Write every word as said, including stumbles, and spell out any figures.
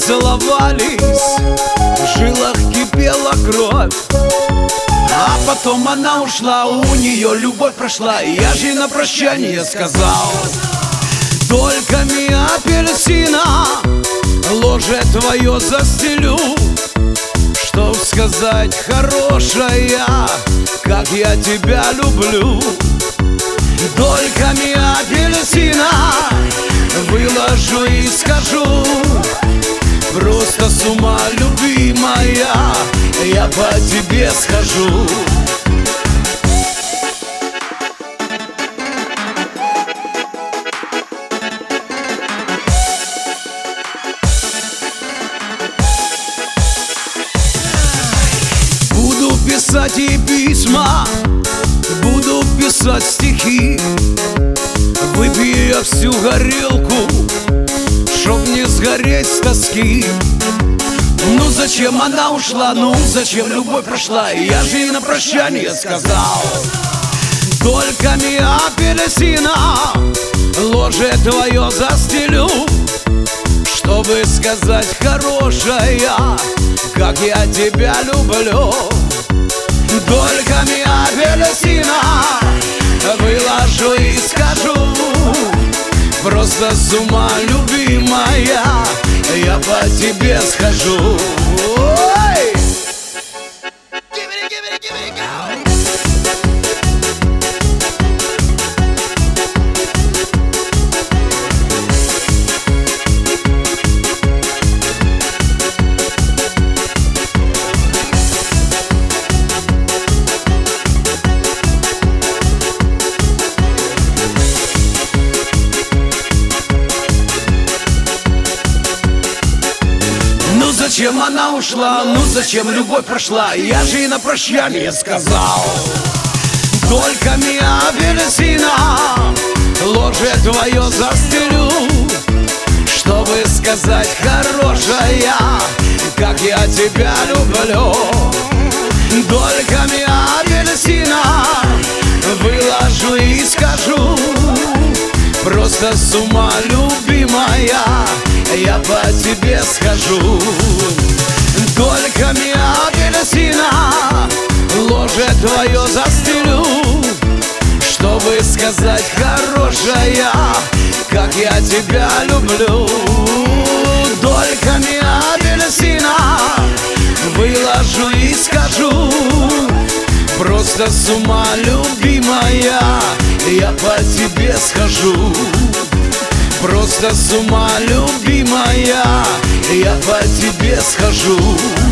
целовались, в жилах кипела кровь. А потом она ушла, у нее любовь прошла, и я же на прощание сказал: дольками апельсина ложе твое застелю, чтоб сказать, хорошая, как я тебя люблю. Дольками апельсина выложу и скажу: просто с ума, любимая, я по тебе схожу. Буду писать ей письма, буду писать стихи, выпью я всю горелку, чтоб не сгореть с тоски. Ну зачем она ушла, ну зачем любовь прошла, и я же ей на прощание сказал: дольками апельсина ложе твое застелю, чтобы сказать, хорошая, как я тебя люблю. Дольками апельсина выложу и скажу: просто с ума, любимая, я по тебе схожу. Ой! Зачем она ушла, ну зачем любовь прошла, я же ей на прощание сказал: дольками апельсина ложе твое застелю, чтобы сказать, хорошая, как я тебя люблю. Дольками апельсина выложу и скажу: просто с ума, любимая, я по тебе схожу. Дольками апельсина ложе твое застелю, чтобы сказать, хорошая, как я тебя люблю. Дольками апельсина выложу и скажу: просто с ума, любимая, я по тебе схожу. Просто с ума, любимая, я по тебе схожу.